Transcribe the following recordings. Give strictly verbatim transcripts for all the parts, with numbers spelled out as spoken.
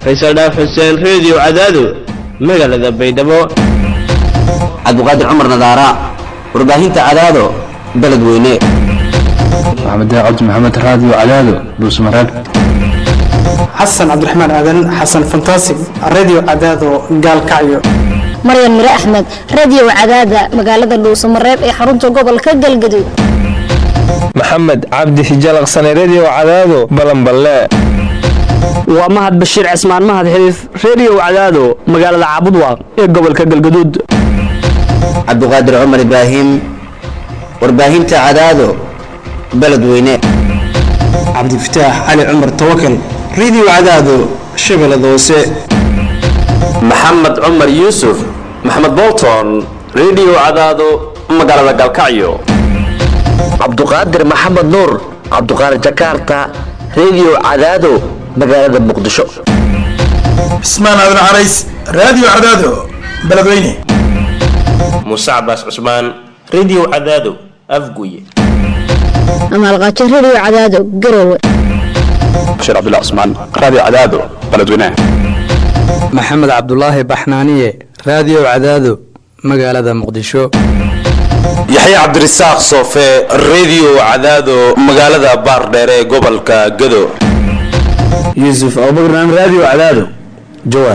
Faysal Dhaaf Xuseen Radio Cadaado magaalada Baydhabo. Cabduqaadir Cumar Nadaara warbaahinta Cadaado beledweyne. Maxamed Cabdi Maxamed Radio Cadaado Dhuusmareeb. Xasan Cabdiraxmaan Aadan Xasan Fantastic Radio Cadaado Gaalkacyo. Maryam Mire Ahmed Radio Cadaada magaalada Dhuusmareeb ee xarunta gobolka Galgaduud. Maxamed Cabdi Hijalaqsan Radio Cadaado Balanballe. waa Mahad Bashiir Cismaan Mahad Xiriif Radio Cadaado magaalada Cabudwaaq ee gobolka Galgaduud. Cabduqaadir Cumar Ibraahim warbaahinta Cadaado beledweyne. Cabdi Fataax Ali Cumar Tawakkal Radio Cadaado Shabeellada Hoose. Maxamed Cumar Yuusuf Maxamed Bolton Radio Cadaado magaalada Galkacyo. Cabduqaadir Maxamed Nuur Cabduqaadir Jakarta Radio Cadaado magaalada Muqdisho. Ismaan Aadan Carays Radio Cadaado beledweyne. Musa Abbas Usman Radio Cadaado Afguye. Amal Qaaci Radio Cadaado Garowe. Bashir Abdullah Usman Radio Cadaado beledweyne. Maxamed Cabdullaahi Baxnaaniye Radio Cadaado magaalada Muqdisho. Yaxya Cabdirasaaq Soofe Radio Cadaado magaalada Baardheere ee gobolka Gado. Yusuf Abubakar Radio Cadaado Jowhar.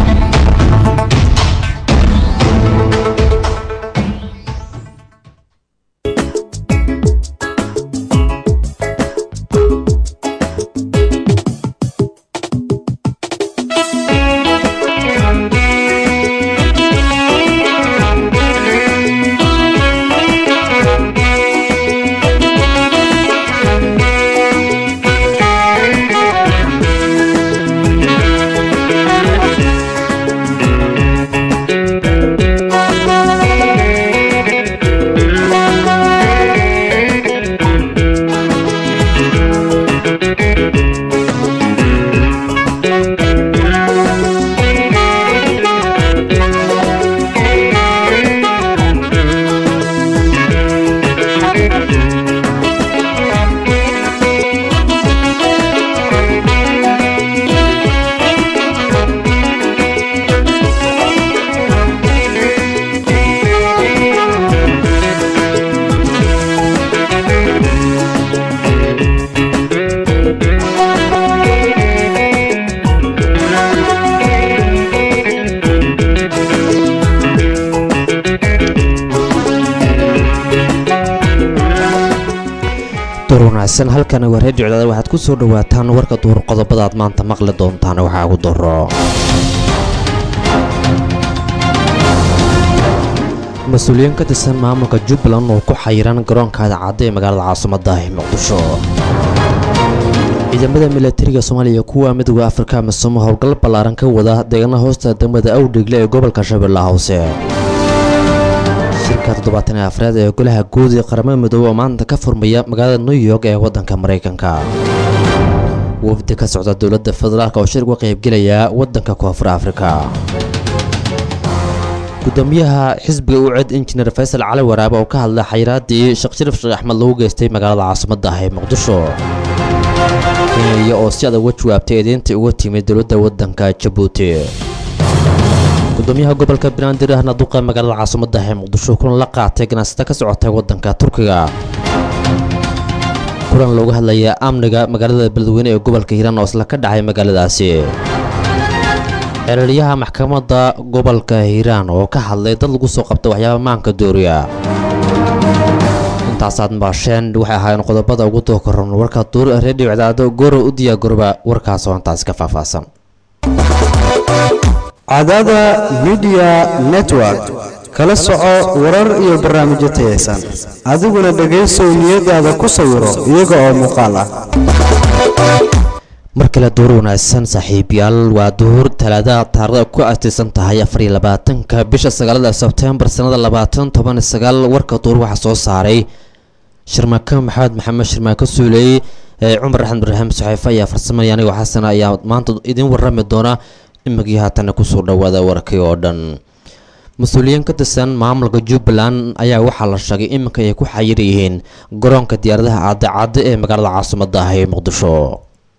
halkan waa Radio Cadaado waxaad ku soo dhawaataan warka duur qodobada aad maanta maqli doontaan waxa ugu daro mas'uuliyiin ka tirsan maamulka Jubbaland oo ku xayiran garoonka Cadaado ee magaalada caasimadda ah Muqdisho. ciidamada militariga Soomaaliya kuwa midowga Afrika mas'uul howlgal ballaaran ka wada deegaanada hoosta degmada Awdhigle ee gobolka Shabeellaha Hoose. toddobaatan iyo afar ee golaha guud ee qaramada midoobay oo maanta ka furmaya magaalada New York ee wadanka Mareykanka. wafdi ka socda dawladda federaalka oo shir uga qayb galaya wadanka Koonfur Afrika. gudoomiyaha xisbiga U C D Engineer Faysal Cali Waraabe oo ka hadlay xayiraadii Sheekh Sharif Sheekh Axmed lagu geystay magaalada caasimadda ah ee Muqdisho. Kenya oo si adag uga jawaabtay eedeyntii uga timid dawladda wadanka Djibouti. gudoomiyaha gobolka Banaadir ahna duqa magaalada caasimadda ah ee Muqdisho kulan la qaatay ganacsatada ka socotay wadanka Turkiga. kulan looga hadlaya amniga magaalada beledweyne ee gobolka Hiiraan oo isla ka dhacay magaaladaasi. xiriiryaha maxkamadda gobolka Hiiraan oo ka hadlay dad lagu soo qabtay waxyaabo maanka dooriya. intaas aad maasheen waxay ahaayeen qodobada ugu dookoran warka duur Radio Cadaado goro u diyaar garba warkaas oo intaas ka faahfaahsan. Cadaada Media Network kala soco warar iyo barnaamijyo tayeysan adiguna dhageyso niyadaada ku sawiro iyaga oo muuqaal ah. markale duur wanaagsan saaxiibayaal waa duur talaada taariikhda ku aastaysan tahay afar iyo labaatanka bisha sagaalada Sebtembar sanada labaatan toban iyo sagaal warka duur waxa soo saaray Shirmaaka Maxamed Maxamed Shirmaaka Suuley Cumar Axmed Ibraahim Saxiifa iyo farsamada aniga Xasan ayaa maanta idin warrami doona imagii haatan ku soo dhawaada warkii oo dhan. mas-uuliyiin ka tirsan maamulka Jubbaland ayaa waxaa la sheegay iminka ay ku xayir yihiin garoonka diyaaradaha Cadaado ee magaalada caasimadda ah ee Muqdisho.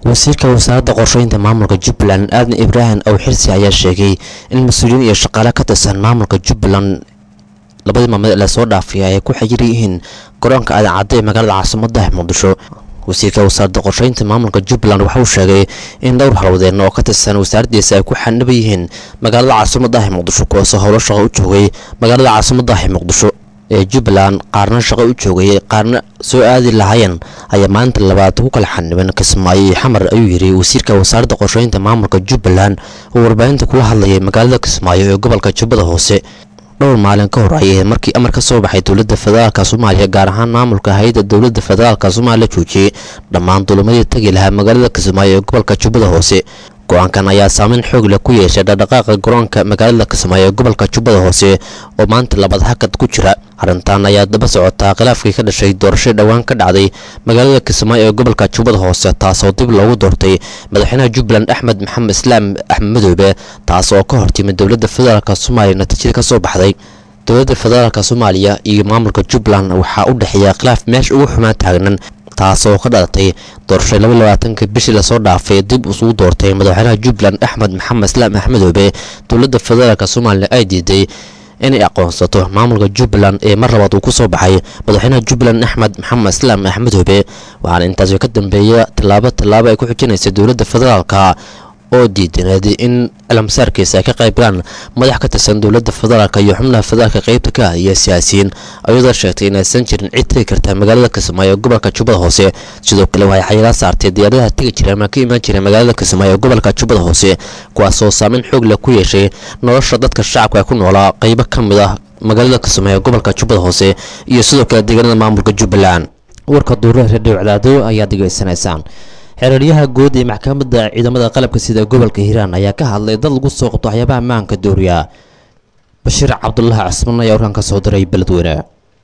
wasiirka wasaaradda qorsheynta maamulka jubbaland aadan ibraahim ow xirsi ayaa sheegay in mas-uuliyiin iyo shaqaale ka tirsan maamulka jubbaland labadii maalmood ee lasoo dhaafay ay ku xajir yihiin garoonka aadan cadde ee magaalada caasimadda muqdisho wasiirka wasaaradda qorsheynta maamulka jubbaland waxa uu sheegay in dhowr halwadeen oo ka tirsan wasaaraddiisa ay ku xaniban yihiin magaalada caasimadda muqdisho kuwaasoo howlo shaqo u joogay magaalada caasimadda muqdisho ee jubbaland qaarna shaqo u joogay qaarna soo aadi lahaayeen ayaa maalinta labaad ku kala xaniban kismaayo iyo xamar ayuu yidhi wasiirka wasaaradda qorsheynta maamulka jubbaland oo warbaahinta kula hadlayay magaalada kismaayo ee gobolka jubbada hoose dhowr maalin ka hor ayay markii amar ka soo baxay dowladda federaalka soomaaliya gaar ahaan maamulka hay-adda dowladda federaalka soomaaliya joojiyey dhammaan dulumadii tagi lahaa magaalada kismaayo ee gobolka jubbada hoose go-aankan ayaa saameyn xoog leh ku yeeshay dhaqdhaqaaqa garoonka magaalada kismaayo ee gobolka jubbada hoose oo maanta labaad hakad ku jira arrintan ayaa daba socotaa khilaafkii ka dhashay doorasho dhowaan ka dhacday magaalada kismaayo ee gobolka jubbada hoose taasoo dib loogu doortay madaxweynaha jubbaland axmed maxamed islaam axmed madoobe taas oo ka hortimid dowladda federaalka soomaaliya natiijada ka soo baxday dowladda federaalka soomaaliya iyo maamulka jubbaland waxaa u dhexeeya khilaaf meesha ugu xumaan taagnan taasoo ka dhalatay doorasho laba iyo labaatanka bishii lasoo dhaafay dib isugu doortay madaxweynaha jubbaland axmed maxamed islaam axmed madoobe dowladda federaalka soomaaliya ay diiday inay aqoonsato maamulka jubbaland ee mar labaad uu ku soo baxay madaxweynaha jubbaland axmed maxamed islaam axmed madoobe waxaana intaasi ka dambeeya tallaabo tallaabo ay ku xijinaysa dowladda federaalka oo diidaneed in cilamsaarkiisa ay ka qayb galaan madax ka tirsan dowladda federaalka iyo xubnaha federaalka qaybta ka ah iyo siyaasiyiin ayadoo sheegtay inaysan jirin cid tegi karta magaalada kismaayo ee gobolka jubbada hoose sidoo kale waxay xayiraad saartay diyaaradaha tegi jira ama ka imaan jira magaalada kismaayo ee gobolka jubbada hoose kuwaasoo saameyn xoog leh ku yeeshay nolosha dadka shacabka ee ku noolaa qaybo ka mid ah magaalada kismaayo ee gobolka jubbada hoose iyo sidoo kale deegaanada maamulka jubbaland warka duuraha redio cadaado ayaad degeysanaysaan xeeraryaha guud ee maxkamadda ciidamada qalabka sida gobolka hiiraan ayaa ka hadlay dad lagu soo qabto waxyaabaha ammaanka dooriya bashiir cabdulaahi casman ayaa warkan ka soo diray beledweyne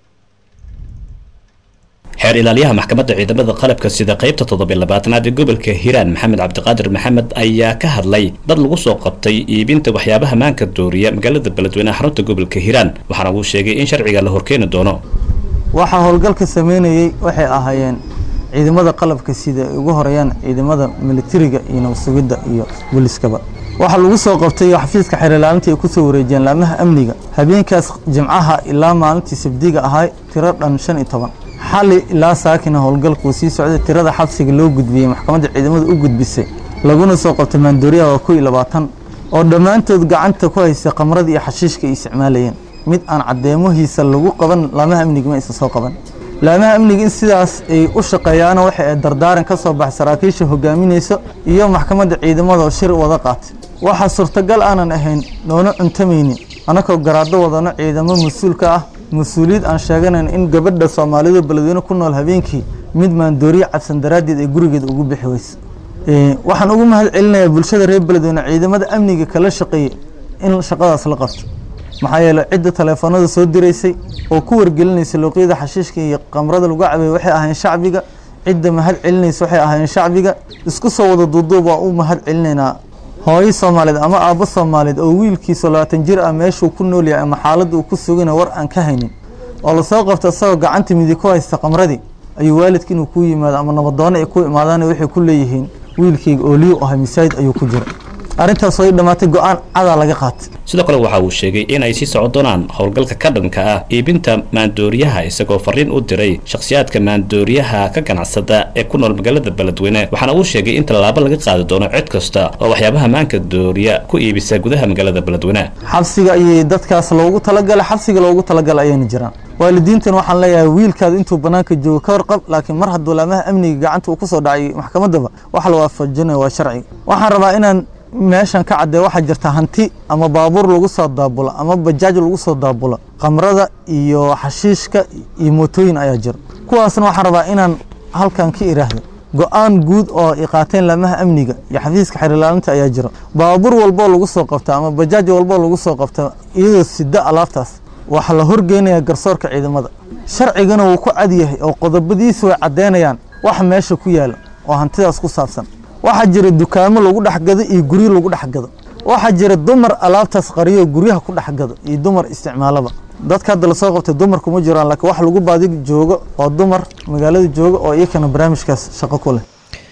xeer ilaaliyaha maxkamadda ciidamada qalabka sida qaybta toddobiyo labaatanaad ee gobolka hiiraan maxamed cabdiqaadir maxamed ayaa ka hadlay dad lagu soo qabtay iibinta waxyaabaha ammaanka dooriya magaalada beledweyne xarunta gobolka hiiraan waxaana uu sheegay in sharciga la horkeeni doono waxaa howlgalka sameynayay waxay ahaayeen ciidamada qalabka sida ay ugu horeeyaan ciidamada militariga iyo nabad-sugidda iyo booliskaba waxaa lagu soo qabtay xafiiska xeer ilaalinta ay ku soo wareejiyeen laamaha amniga habeenkaas jimcaha ilaa maalintii sabdiga ahay tiro dhan shan iyo toban xali ilaa saakina howlgalku sii socday tirada xabsiga loo gudbiyey maxkamadda ciidamada u gudbisay laguna soo qabtay maandooriyaha waa kow iyo labaatan oo dhammaantood gacanta ku haysay qamrada iyo xashiishka ay isticmaalayeen mid aan caddeemahiisa lagu qaban laamaha amniga ma aysan soo qaban laamaha amniga in sidaas ay u shaqeeyaana waxay dardaaran ka soo baxay saraakiisha hogaaminaysa iyo maxkamadda ciidamada oo shir wada qaatay waxaa suurtagal aanan ahayn noona cuntamaynin annagoo garaado wadano ciidamo mas-uulka ah mas-uuliyad aan sheeganayn in gabadha soomaalidu beledweyne ku nool habeenkii mid maandooriye cabsan daraaddeed ay gurigeeda ugu bixi weysa waxaan ugu mahad celinayaa bulshada reer beledweyne ciidamada amniga kala shaqeeyey in shaqadaas la qabto maxaa yeelay cidda taleefanada soo diraysay oo ku wargelinaysa luuqyada xashiishka iyo qamrada lagu cabay waxay ahayn shacbiga cidda mahad celinaysa waxay ahayn shacbiga isku soo wada duuduub waa u mahad celinaynaa hooyo soomaaliyeed ama aabbo soomaaliyeed oo wiilkiisa labaatan jir ah meeshuu ku nool yahay ama xaaladda uu ku sugana war aan ka haynin oo lasoo qabta isagoo gacanta midig ku haysta qamradii ayuu waalidka inuu ku yimaado ama nabaddoona ay ku imaadaan waxay ku leeyihiin wiilkayga ooliyu ahay masaajid ayuu ku jira arrintaas way dhamaatay go'aan cadaa laga qaatay sidoo kale waxa uu sheegay in ay sii socon doonaan howlgalka ka dhanka ah iibinta maandooriyaha isagoo fariin u diray shakhsiyaadka maandooriyaha ka ganacsada ee ku nool magaalada beledweyne waxaana uu sheegay in tallaabo laga qaadi doono cid kasta oo waxyaabaha maanka dooriya ku iibisa gudaha magaalada beledweyne xabsiga ayay dadkaas loogu talagalay xabsiga loogu talagalay ayayna jiraan waalidiintan waxaan leeyahay wiilkaada intuu banaanka joogo ka warqab laakiin mar hadduu laamaha amniga gacanta uu ku soo dhacay maxkamaddaba waxa la waafajinaya waa sharciga waxaan rabaa inaan meeshan ka cadee waxaa jirta hanti ama baabuur lagu soo daabulo ama bajaaj lagu soo daabulo qamrada iyo xashiishka iyo mootooyin ayaa jira kuwaasna waxaan rabaa inaan halkan ka iraahdo go-aan guud oo ay qaateen laamaha amniga iyo xafiiska xeer ilaalinta ayaa jira baabuur walboo lagu soo qabta ama bajaaj walboo lagu soo qabta iyadoo sida alaabtaas waxaa la horgeynayaa garsoorka ciidamada sharcigana wuu ku cad yahay oo qodobadiisa way caddeynayaan waxa meesha ku yaala oo hantidaas ku saabsan waxaa jira dukaamo lagu dhexgado iyo guryo lagu dhexgado waxaa jira dumar alaabtaas qariyo guryaha ku dhexgado iyo dumar isticmaalaba dadka hadda lasoo qabtay dumar kuma jiraan laakiin wax lagu baadi joogo oo dumar magaalada jooga oo iyakana barnaamijkaas shaqo ku leh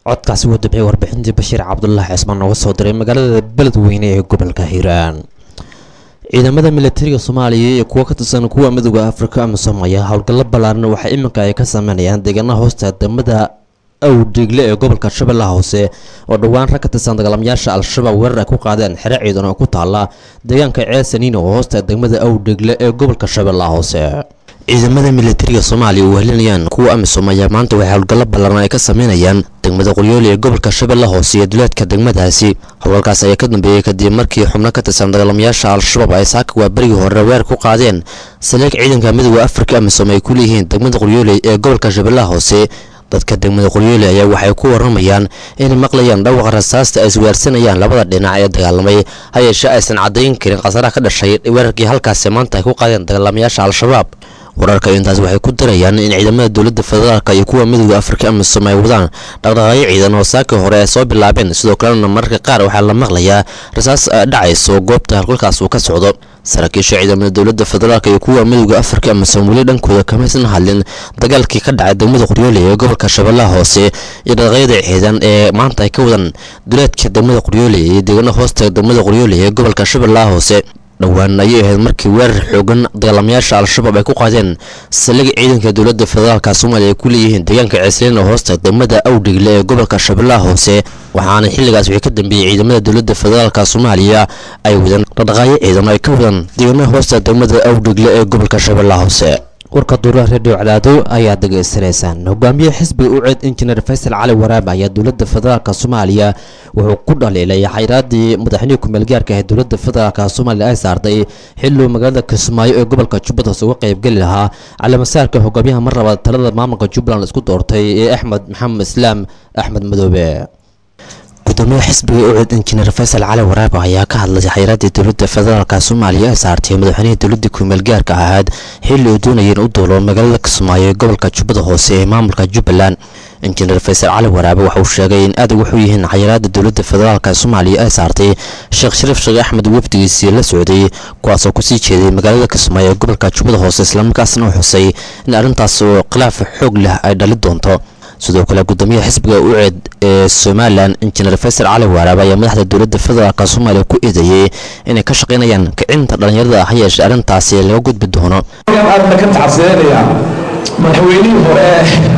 codkaasi uu dabciyay warbixintii bashiir cabdulaahi cismaan nooga soo diray magaalada beledweyne ee gobolka hiiraan ciidamada militariga soomaaliya iyo kuwa ka tirsan kuwa midowga afrika ama soomaaliya howlgallo ballaaran waxaa iminka ay ka sameynayaan deegaanaha hoosta degmada awdhigle ee gobolka shabeellaha hoose oo dhowaan rag ka tirsan dagaalamayaasha al-shabaab weerar ay ku qaadeen xero ciidan oo ku taala deegaanka ceesaniin oo hoosta degmada awdhigle ee gobolka shabeellaha hoose ciidamada militariga soomaaliya oo helinayaan kuwa amisom ayaa maanta waxay howlgallo ballaaran ay ka sameynayaan degmada qoryooli ee gobolka shabeellaha hoose iyo duleedka degmadaasi howlgalkaas ayaa ka dambeeyey kadib markii xubno ka tirsan dagaalamayaasha al-shabaab ay saaka waa berigii hore weer ku qaadeen saleeg ciidanka midowga afrika amisom ay ku leeyihiin degmada qoryooli ee gobolka shabeellaha hoose dadka degmada qoryooli ayaa waxay ku waramayaan inay maqlayaan dhawaqa rasaasta ay isweersanayaan labada dhinac ee dagaalamay ha yeeshee aysan caddayn karin khasaraha ka dhashay weerarkii halkaasi maanta ay ku qaadeen dagaalamayaasha al-shabaab wararka intaas waxay ku darayaan in ciidamada dowladda federaalka iyo kuwa midowga afrika amisom ay wadaan dhaqdhaqaaqyo ciidan oo saaka hore ay soo bilaabeen sidoo kalena mararka qaar waxaa la maqlayaa rasaas dhacayso goobta halkaas uu ka socdo saraakiisha ciidamada dowladda federaalka iyo kuwa midowga afrika amisom weli dhankooda kamaysan hadlin dagaalkii ka dhacay degmada qoryooli ee gobolka shabeellaha hoose iyo dhaqdhaqaaqyada ciidan ee maanta ay ka wadaan duleedka degmada qoryooli iyo deegaana hoosta degmada qoryooli ee gobolka shabeellaha hoose dhowaan ayay ahayd markii weerar xoogan dagaalamayaasha al-shabaab ay ku qaadeen saldhigga ciidanka dowladda federaalka soomaaliya ay ku leeyihiin deegaanka ceesliin oo hoosta degmada awdhigle ee gobolka shabeellaha hoose waxaana xilligaas wixii ka dambeeyey ciidamada dowladda federaalka soomaaliya ay wadaan dhaqdhaqaaqyo ciidan oo ay ka wadaan deegaanaha hoosta degmada awdhigle ee gobolka shabeellaha hoose warka duuraha redio cadaado ayaa degeysanaysaan hogaamiye xisbiga u ceed injineer faysal cali waraab ayaa dowladda federaalka soomaaliya wuxuu ku dhaliilay xayraadii madaxweyne ku-meel gaarka ah dowladda federaalka soomaaliya ay saartay xiluu magaalada kismaayo ee gobolka jubbada hoose uga qaybgeli lahaa calaamasaarka hogaamiyaha mar labaad talada maamulka jubbaland isku doortay ee axmed maxamed islaam axmed madoobe gudoomiyaha xisbiga u ceed injineer faysal cali waraab ayaa ka hadlay xayiraadii dowladda federaalka soomaaliya ay saartay madaxweynihii dowladda ku-meel gaarka ahayd xilli uu doonayay in u duulo magaalada kismaayo ee gobolka jubbada hoose ee maamulka jubbaland injineer faysal cali waraabe waxa uu sheegay in aad ugu xun yihiin xayiraada dowladda federaalka soomaaliya ay saartay sheekh shariif sheekh axmed wafdigiisii la socday kuwaasoo kusii jeeday magaalada kismaayo ee gobolka jubbada hoose islamarkaasna u xusay in arrintaas oo khilaaf xoog leh ay dhali doonto sidoo kale gudoomiyaha xisbiga u ceed ee somalilan injineer faysal cali waraab ayaa madaxda dowladda federaalka soomaaliya ku eedeeyey inay ka shaqaynayaan kicinta dhallinyarada ha yeeshee arrintaasi laga gudbi doono aadna ka tacsiinaya madaxweynihii hore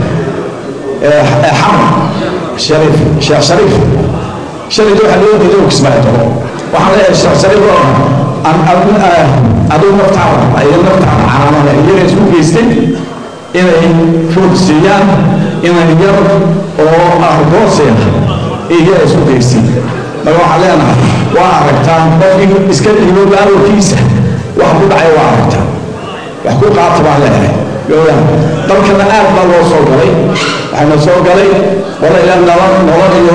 ee xamar shariif sheekh shariif shalayda waxaa loo diiday uu kismaayo tago waxaan leeyahay sheekh shariif oo aan adigu naftaada ayay naftaada calaamada iyaga isku geystay inay foog siiyaan inay yar oo argooseya iyaga isku geystay marka waxaan leenahay waa aragtaan qofkii iska dhiibo baalowkiisa wax ku dhacay waa aragtaan wax ku qaata baan leeyahay dalkana aad baa loo soo galay waxayna soo galay wala ilaa nabad nolol iyo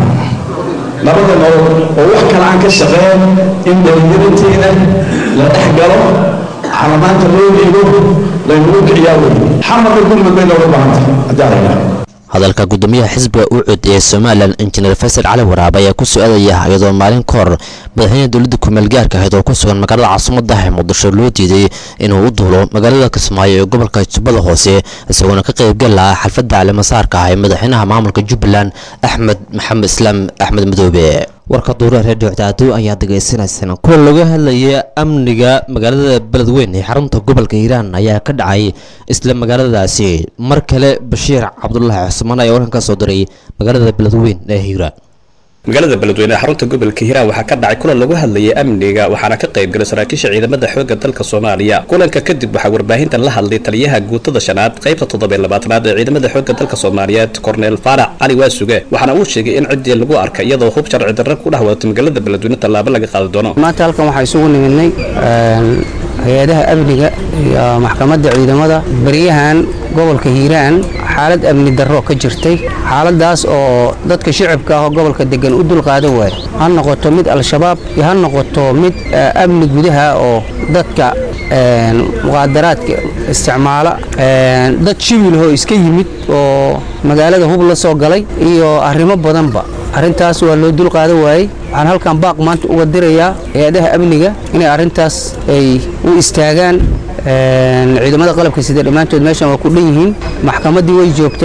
nabada nolol oo wax kale aan ka shaqeyn in dhallinyaranteena la dhex galo calamaanta loo dhiibo laynagu kiciyaa wey xamarka gurmud bay nooga baahantay haddii aragna hadalka gudoomiyaha xisbiga u cud ee somalilan injineer faysal cali waraab ayaa ku soo-aadaya iyadoo maalin ka hor madaxweynaha dowladda ku-meel gaarka ahayd oo ku sugan magaalada caasimadda ee muqdisho loo diiday inuu u duulo magaalada kismaayo ee gobolka jubbada hoose isagoona ka qaybgal lahaa xalfadda calimasaarka ah ee madaxweynaha maamulka jubbaland axmed maxamed islaam axmed madoobe warka duuraha redio cadaado ayaa degeysanaysaan kuwa laga hadlaya amniga magaalada beledweyne ee xarunta gobolka hiiraan ayaa ka dhacay isla magaaladaasi mar kale bashiir cabdulaahi cusmaan ayaa warkan ka soo diray magaalada beledweyne ee hiiraan magaalada beledweyne ee xarunta gobolka hiiraan waxaa ka dhacay kulan lagu hadlayay amniga waxaana ka qayb galay saraakiisha ciidamada xoogga dalka soomaaliya kulanka kadib waxaa warbaahintan la hadlay taliyaha guutada shanaad qaybta toddoba iyo labaatanaad ee ciidamada xoogga dalka soomaaliyeed korneel faarac cali waasuge waxaana uu sheegay in ciddii lagu arkay iyadoo hub sharci darro ku dhex wadato magaalada beledweyne tallaabo laga qaadi doono maanta halkan waxaa isugu nimidnay hay-adaha amniga iyo maxkamadda ciidamada beriyahan gobolka hiiraan xaalad amni darro ka jirtay xaaladaas oo dadka shicibka ah oo gobolka degan u dulqaadan waaya ha noqoto mid al-shabaab iyo ha noqoto mid amni gudaha oo dadka muqaadaraadka isticmaala dad shibilhoo iska yimid oo magaalada hub la soo galay iyo arrimo badanba arrintaas waa loo dulqaadan waayey waxaan halkan baaq maanta uga dirayaa hay-adaha amniga inay arrintaas ay u istaagaan ciidamada qalabka sida dhammaantood meeshan waa ku dhan yihiin maxkamaddii way joogtaa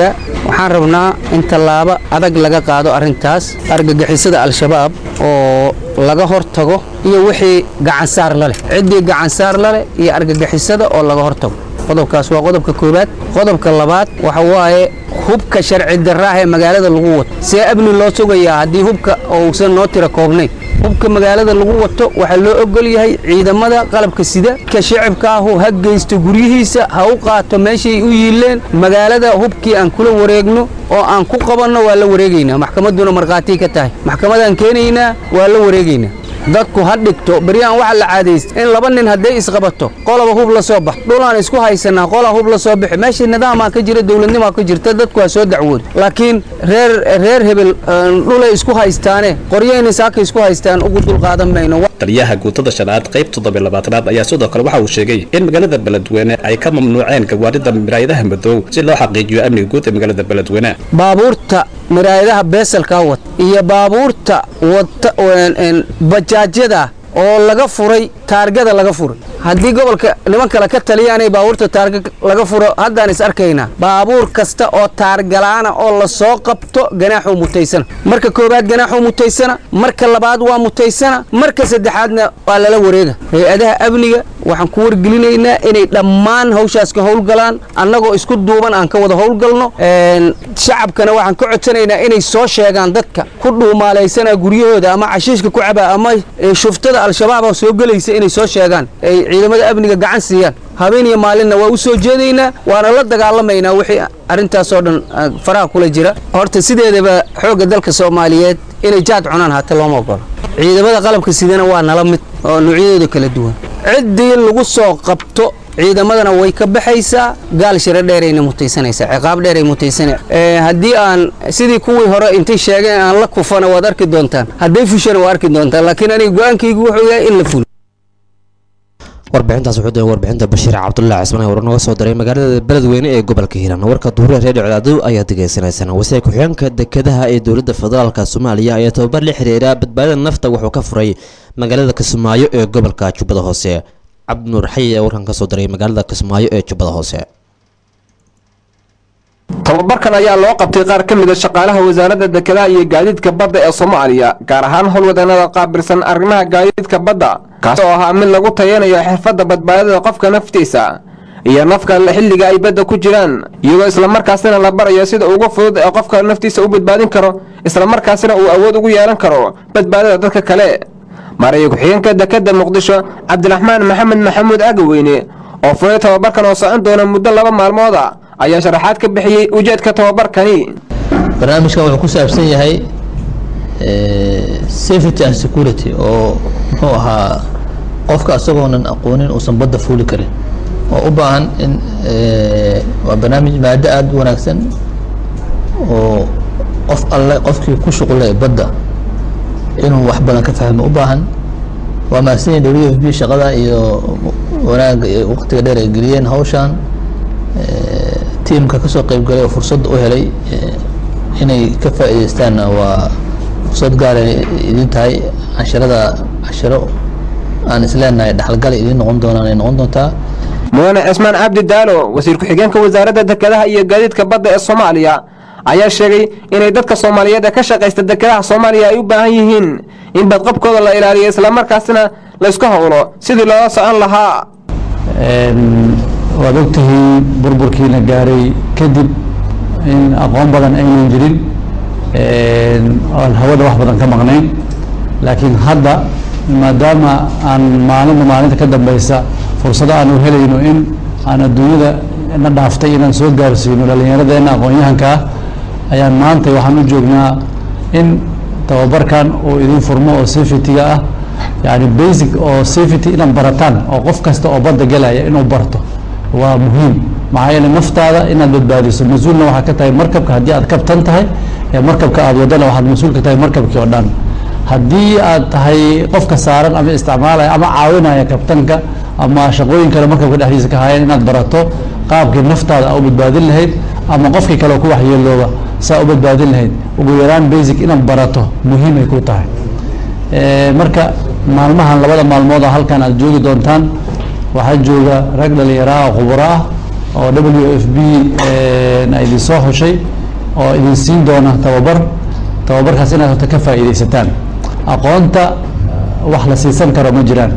waxaan rabnaa in tallaabo adag laga qaado arrintaas argagixisada al-shabaab oo laga hortago iyo wixii gacansaar la leh ciddii gacansaar la leh iyo argagixisada oo laga hortago qodobkaas waa qodobka koowaad qodobka labaad waxa waaye hubka sharci darraaha ee magaalada lagu wato see amni loo sugayaa haddii hubka uusan noo tira koobnayn hubka magaalada lagu wato waxaa loo ogol yahay ciidamada qalabka sida ka shacabka ahu ha geysto guryihiisa ha u qaato meeshay u yiileen magaalada hubkii aan kula wareegno oo aan ku qabanno waa la wareegaynaa maxkamadduna markhaati ka tahay maxkamadaan keenaynaa waa la wareegaynaa dadku ha dhigto baryahan waxa la caadaysta in laba nin hadday isqabato qolaba hub la soo bax dhulaan isku haysanaa qola hub la soo bixi meesha nidaama ka jira dawladnimo ka jirta dadku waa soo dacwood laakiin reer reer hebel dhulay isku haystaane qoryayna saaka isku haystaan ugu dul qaadan mayno taliyaha guutada shanaad qayb toddoba iyo labaatanaad ayaa sidoo kale waxa uu sheegay in magaalada beledweyne ay ka mamnuuceen gawaarida miraayadaha madow si loo xaqiijiyo amniga guud ee magaalada beledweyne baabuurta miraayadaha beesalka wad iyo baabuurta wata bajaajyada oo laga furay taargada laga furay haddii gobolka niman kale ka taliyaanay baabuurta taarga laga furo haddaan is arkaynaa baabuur kasta oo taargalaana oo la soo qabto ganaaxuu mutaysana marka koowaad ganaaxuu mutaysana marka labaad waa mutaysana marka saddexaadna waa lala wareega hay-adaha amniga waxaan ku wargelinaynaa inay dhammaan hawshaas ka howlgalaan annagoo isku duuban aan ka wada howlgalno shacabkana waxaan ka codsanaynaa inay soo sheegaan dadka ku dhuumaalaysana guryahooda ama cashiishka ku cabaa ama shuftada al-shabaab oo soo gelaysa inay soo sheegaan ay ciidamada amniga gacan siiyaan habeen iyo maalinna waa u soo jeedaynaa waana la dagaalamaynaa wixii arrintaasoo dhan faraha kula jira horta sideedaba xoogga dalka soomaaliyeed inay jaad cunaan haata looma ogolo ciidamada qalabka sidana waa nala mid oo noocyadooda kala duwan ciddii lagu soo qabto ciidamadana way ka baxaysaa gaal shiro dheerayna mutaysanaysaa ciqaab dheeray mutaysanay haddii aan sidii kuwii hore intay sheegeen aan la kufana waad arki doontaan hadday fushana waa arki doontaan laakiin aniga go-aankaygu wuxuu yahay in la fulo warbixintaas wuxuu dayay warbixinta Bashiir Cabdullaahi Cismaan oo naga soo diray magaalada beledweyne ee gobolka Hiiraan warka duhur reer cadaadu ayaa degeysanaysana wasiir ku-xigeenka dekedaha ee dowladda federaalka Soomaaliya ayaa tababar la xiriira badbaadada nafta wuxuu ka furay magaalada Kismaayo ee gobolka Jubbada Hoose Cabdinuur Xaye warkan ka soo diray magaalada Kismaayo ee Jubbada Hoose tababarkan ayaa loo qabtay qaar ka mid ah shaqaalaha wasaaradda dekedaha iyo gaadiidka badda ee Soomaaliya gaar ahaan howlwadeenada qaabilsan arrimaha gaadiidka badda kaas oo ahaa mid lagu tayanayo xirfadda badbaadada qofka naftiisa iyo nafka xilliga ay badda ku jiraan iyadoo isla markaasina la barayo sida ugu fudud ee qofka naftiisa u badbaadin karo isla markaasina uu awood ugu yeelan karo badbaadada dadka kale maray ku-xigeenka dekedda Muqdisho Cabdiraxmaan Maxamed Maxamuud Agaweyne oo furay tababarkan oo socon doona muddo laba maalmood ah ayaa sharaxaad ka bixiyay ujeedka tababarkani barnaamijkan wuxuu ku saabsan yahay safety and security oo muxuu ahaa qofka asagoonan aqoonin uusan badda fuuli karin oo u baahan in waa barnaamij maado aad u wanaagsan oo qof alle qofkii ku shuqulay badda inuu wax badan ka fahmo u baahan waa mahadsan W F B shaqada iyo wanaagga iyo waqtiga dheer ay geliyeen hawshan tiimka ka soo qayb galay oo fursad u helay inay ka faa'iideystaan waa fursad gaar ah idin tahay casharada casharo aan isleenahay dhaxalgal idin noqon doonaan ay noqon doontaa Mudane Cismaan Cabdi Daalo wasiir ku-xigeenka wasaaradda dekedaha iyo gaadiidka badda ee Soomaaliya ayaa sheegay inay dadka Soomaaliyeed ka shaqeysta dekedaha Soomaaliya ay u baahan yihiin in badqabkooda la ilaaliyo isla markaasina la isku hawlo sidii loo socon lahaa waad ogtahay burburkiina gaaray kadib in aqoon badan aynan jirin aan hawada wax badan ka maqnayn laakiin hadda maadaama aan maalinba maalinta ka dambeysa fursado aan u helayno in aan adduunyada na dhaaftay inaan soo gaarsiino dhallinyaradeenna aqoon-yahanka ah ayaan maanta waxaan u joognaa in tababarkan uu idin furmo oo safety-ga ah yani basic oo safety inaan barataan oo qof kasta oo badda galaya inuu barto waa muhiim maxaa yeelay naftaada inaad badbaadiso mas-uulna waxaa ka tahay markabka haddii aad kabtan tahay ee markabka aad wadana waxaad mas-uul ka tahay markabkii oo dhan haddii aad tahay qofka saaran ama isticmaalaya ama caawinaya kabtanka ama shaqooyin kale markabka dhexdiisa ka hayaan inaad barato qaabkii naftaada aa u badbaadin lahayd ama qofkii kale ku waxyeelooba saa u badbaadin lahayd ugu yaraan basic inaad barato muhiim ay ku tahay marka maalmahan labada maalmooda halkan aad joogi doontaan waxaa jooga rag dhalinyaro ah khubaro ah oo W F B ay idin soo xushay oo idin siin doona tababar tababarkaas inaad horta ka faa'iidaysataan aqoonta wax la siisan karo ma jiraan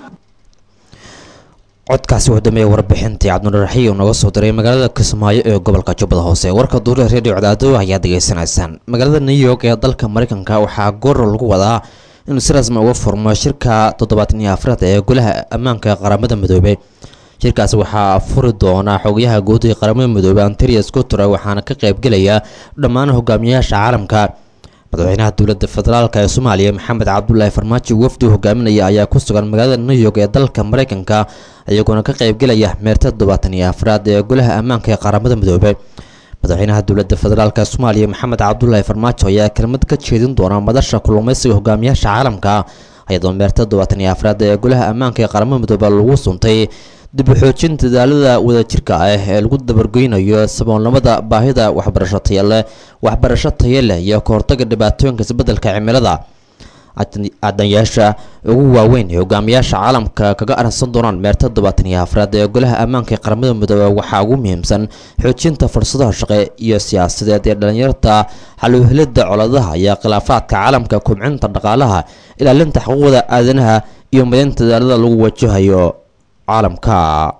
codkaasi wuxuu dhameeyay warbixintii cabdinuraxiim oo naga soo diray magaalada Kismaayo ee gobolka Jubbada Hoose warka duure radio cadaado ayaa dhageysanaysaan magaalada New York ee dalka Mareykanka waxaa goor lagu wadaa in si rasmi ah uga furmo shirka toddobaatan iyo afraad ee golaha ammaanka qaramada midoobay shirkaas waxaa furi doona xogayaha guud ee qaramada midoobay Antonio Guterres waxaana ka qayb galaya dhammaan hogaamiyayaasha caalamka madaxweynaha dowladda federaalka ee Soomaaliya Maxamed Cabdullaahi Farmaajo wafdi hogaaminaya ayaa ku sugan magaalada New York ee dalka Mareykanka ayagoona ka qayb galaya meertada toddobaatan iyo afraad ee golaha ammaanka ee qaramada midoobay madaxweynaha dowladda federaalka Soomaaliya Maxamed Cabdullaahi Farmaajo ayaa kelmad ka jeedin doona madasha kulmaysiga hogaamiyayaasha caalamka ayadoo meertada toddobaatan iyo afraad ee golaha ammaanka ee qaramada midoobay lagu suntay dib u xoojinta dadaalada wadajirka ah ee lagu dabargoynayo saboolnimada baahida waxbarasho tayo leh waxbarasho tayo leh iyo ka hortagga dhibaatooyinka isbeddelka cimilada caddayaasha ugu waaweyn ee hogaamiyayaasha caalamka kaga aragsan doonaan meertada toddobaatan iyo afraad ee golaha ammaanka ee qaramada midoobay waxaa ugu muhiimsan xoojinta fursadaha shaqo iyo siyaasadeed ee dhalinyarta xal u helidda colaadaha iyo khilaafaadka caalamka kubcinta dhaqaalaha ilaalinta xuquuqda aadanaha iyo mideynta dadaalada lagu wajahayo caalamka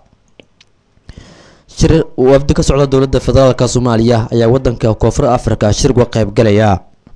shir wafdi ka socda dowladda federaalka Soomaaliya ayaa wadanka Koonfur Afrika shir uga qayb galaya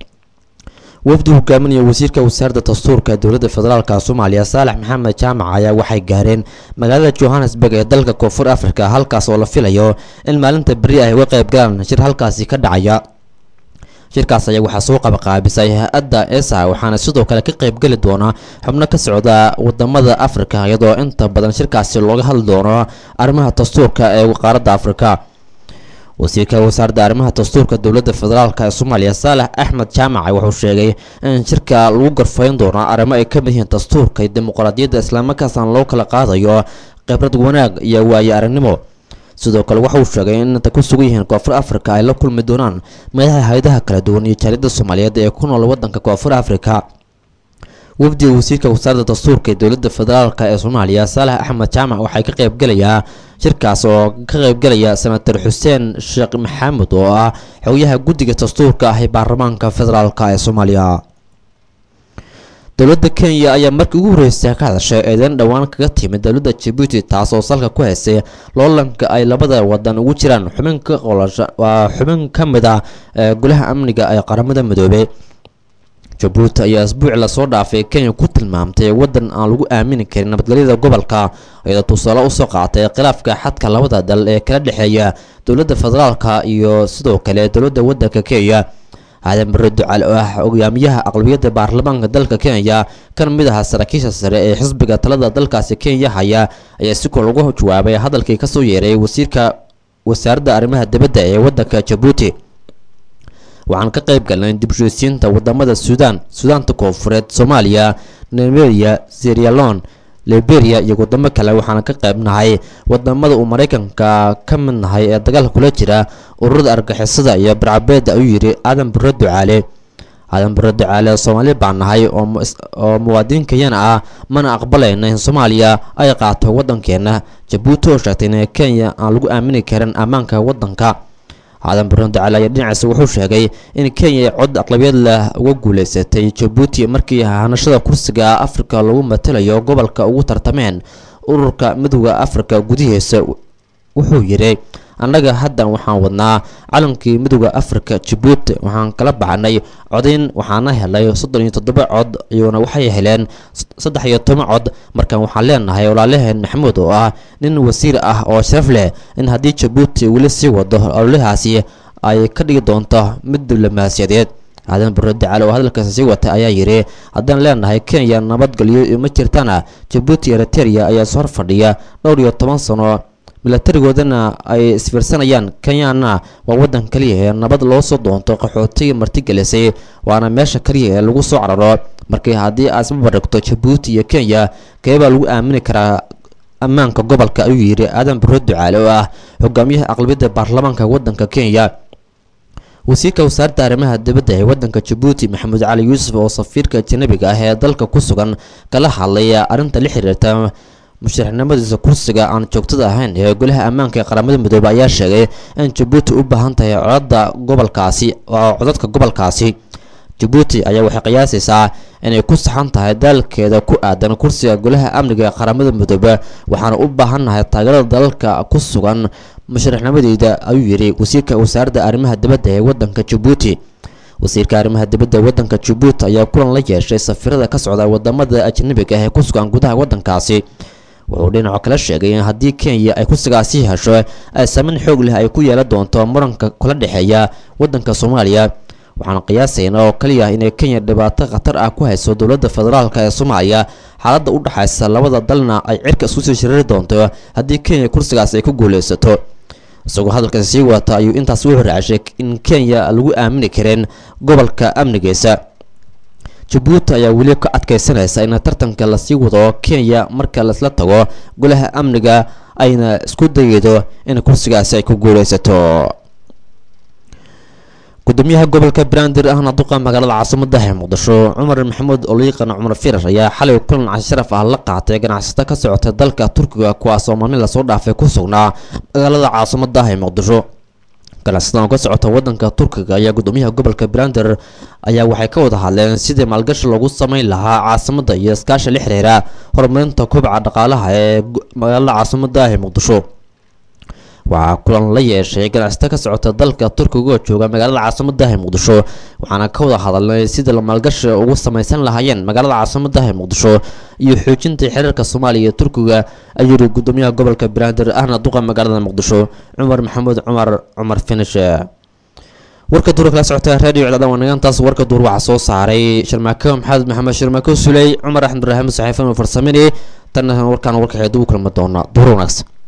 wafdi hogaaminaya wasiirka wasaaradda dastuurka dowladda federaalka Soomaaliya Saalax Maxamed Jaamac ayaa waxay gaareen magaalada Johannesburg ee dalka Koonfur Afrika halkaas oo la filayo in maalinta bari ay uga qayb galaan shir halkaasi ka dhacaya shirkaas ayaa waxaa soo qabaqaabisay hay'adda E S A waxaana sidoo kale ka qayb gali doona xubno ka socda wadamada Afrika iyadoo inta badan shirkaasi looga hadli doono arrimaha dastuurka ee qaaradda Afrika wasiirka wasaaradda arrimaha dastuurka dowladda federaalka ee Soomaaliya Saalax Axmed Jaamac wuxuu sheegay in shirka lagu gorfayn doono arrimo ay ka mid yihiin dastuurka iyo dimuqraadiyadda islaamkaasna loo kala qaadayo khibrad wanaag iyo waayo aragnimo sidoo kale waxa uu sheegay in inta ku sugan yihiin Koonfur Afrika ay la kulmi doonaan madaxda hay'adaha kala duwan iyo jaaliyadda Soomaaliyeed ee ku nool wadanka Koonfur Afrika wafdiga wasiirka wasaaradda dastuurka ee dowladda federaalka ee Soomaaliya Saalax Axmed Jaamac waxay ka qayb galaya shirkaas oo ka qayb galaya senator Xuseen Sheekh Maxamed oo ah xogayaha guddiga dastuurka ah ee baarlamaanka federaalka ee Soomaaliya dowladda Kenya ayaa markii ugu horeysay ka hadashay eedan dhawaan kaga timid dowladda Djibouti taas oo salka ku haysay loolanka ay labada wadan ugu jiraan xubin ka qolasha waa xubin ka mid ah golaha amniga ee qaramada midoobay Djibouti ayaa asbuuc la soo dhaafay Kenya ku tilmaamtay wadan aan lagu aamini karin nabadgelyada gobolka iyadoo tusaale u soo qaatay khilaafka xadka labada dal ee kala dhaxeeya dowladda federaalka iyo sidoo kale dowladda wadanka Kenya Aadan Barre Ducaale oo ah hogaamiyaha aqlabiyadda baarlamaanka dalka Kenya kan mid ah saraakiisha sare ee xisbiga talada dalkaasi Kenya haya ayaa si koob uga jawaabay hadalkii ka soo yeeray wasiirka wasaaradda arrimaha dibadda ee wadanka Djibouti waxaan ka qayb galnay dib u heshiisiinta wadamada Suudaan Suudaanta Koonfureed Soomaaliya Nigeria Sierra Leone Liberia iyo wadamo kale waxaan ka qaybnahay wadamada uu Mareykanka ka mid nahay ee dagaalka kula jira ururada argagixisada iyo barcabeeda ayuu yiri Aadan Barre Ducaale Aadan Barre Ducaale Soomaali baan nahay oo muwaadin Kenyan ah mana aqbalayna in Soomaaliya ay qaato wadankeena Djibouti oo sheegtay in Kenya aan lagu aamini karin amaanka wadanka Aadan Barre Ducaale ayaa dhinaciisa wuxuu sheegay in Kenya cod aqlabiyad leh uga guuleysatay Djibouti markii hanashada kursiga Afrika lagu matalayo gobolka ugu tartameen ururka midowga Afrika gudihiisa wuxuu yiri annaga hadda waxaan wadnaa calankii midowga Afrika Djibouti waxaan kala baxnay codayn waxaana helay soddon iyo toddoba cod iyona waxay heleen saddex iyo toban cod markaan waxaan leenahay walaalaheen Maxamuud oo ah nin wasiir ah oo sharaf leh in haddii Djibouti weli sii wado ololahaasi ay ka dhigi doonto mid diblomaasiyadeed Aadan Barre Ducaale oo hadalkaasi sii wata ayaa yiri haddaan leenahay Kenya nabadgelyo iyo ma jirtana Djibouti Eritrea ayaa soo fadhiya dhowr iyo toban sano milatarigoodana ay isfiirsanayaan Kenyana waa wadan kaliya ee nabad loo soo doonto qaxootiga martigelisay waana meesha kaliya ee lagu soo cararo markii haddii aad isba baragto Djibouti iyo Kenya keeba lagu aamini karaa ammaanka gobolka ayuu yiri Aadan Barre Ducaale oo ah hogaamiyaha aqlabiyadda baarlamaanka wadanka Kenya wasiirka wasaaradda arrimaha dibadda ee wadanka Djibouti Maxamed Cali Yuusuf oo safiirka ajnabiga ah ee dalka ku sugan kala hadlay arrinta la xiriirta musharaxnimadiisa kursiga aan joogtada ahayn ee golaha ammaanka ee qaramada midoobey ayaa sheegay in jabuuti u baahan tahay codadda gobolkaasi oo codadka gobolkaasi jabuuti ayaa waxay qiyaasaysaa inay ku saxan tahay daalkeeda ku aadan kursiga golaha amniga ee qaramada midoobe waxaana u baahannahay taageerada dalalka ku sugan musharaxnimadeyda ayuu yidhi wasiirka wasaaradda arrimaha dibadda ee waddanka jabuuti wasiirka arrimaha dibadda waddanka jabuuti ayaa kulan la yeeshay safiirada ka socda wadamada ajnabiga ah ee ku sugan gudaha waddankaasi wuxuu dhinaco kale sheegay in haddii kenya ay kursigaasi hesho ay saameyn xoog leh ay ku yeelan doonto muranka kula dhexeeya waddanka soomaaliya waxaana qiyaasayna oo kaliya inay kenya dhibaato khatar ah ku hayso dowladda federaalk ee soomaaliya xaaladda u dhexaysa labada dalna ay cirka isku sii shiriri doonto haddii kenya kursigaas ay ku guulaysato isagoo hadalkaasi sii wata ayuu intaas u raacay in kenya lagu aamini karin gobolka amnigiisa jabuuti ayaa weli ka adkaysanaysa in tartanka lasii wado kenya marka laisla tago golaha amniga ayna isku dayeydo in kursigaasi ay ku guulaysato gudoomiyaha gobolka banaadir ahna duqa magaalada caasimada ee muqdisho cumar maxamuud oliiqan cumar firar ayaa xalay kulan casharaf ah la qaatay ganacsato ka socota dalka turkiga kuwaas oo maalmin lasoo dhaafay ku sugnaa magaalada caasimada ee muqdisho ganacsatada ka socota wadanka turkiga ayaa gudoomiyaha gobolka banaadir ayaa waxay ka wada hadleen sidii maalgashi loogu sameyn lahaa caasimada iyo iskaashi la xiriira horumarinta kobca dhaqaalaha ee magaalada caasimada ee muqdisho waxaa kulan la yeeshay ganacsato ka socota dalka turkiga oo jooga magaalada caasimada ee muqdisho waxaana ka wada hadalnay sidii la maalgashi ugu samaysan lahaayeen magaalada caasimada ee muqdisho iyo xoojinta xiriirka soomaaliya iyo turkiga ayuu yiri gudoomiyaha gobolka banaadir ahna duqa magaalada muqdisho cumar maxamuud cumar cumar finish warka duur kala socota radio cadadan wanaantaas warka duur waxa soo saaray sharmaako maxamed maxamed sharmaako sulay cumar axmed ibraahim saxiifan farsamini tan warkan warka xeedu kulma doona duur wanaagsan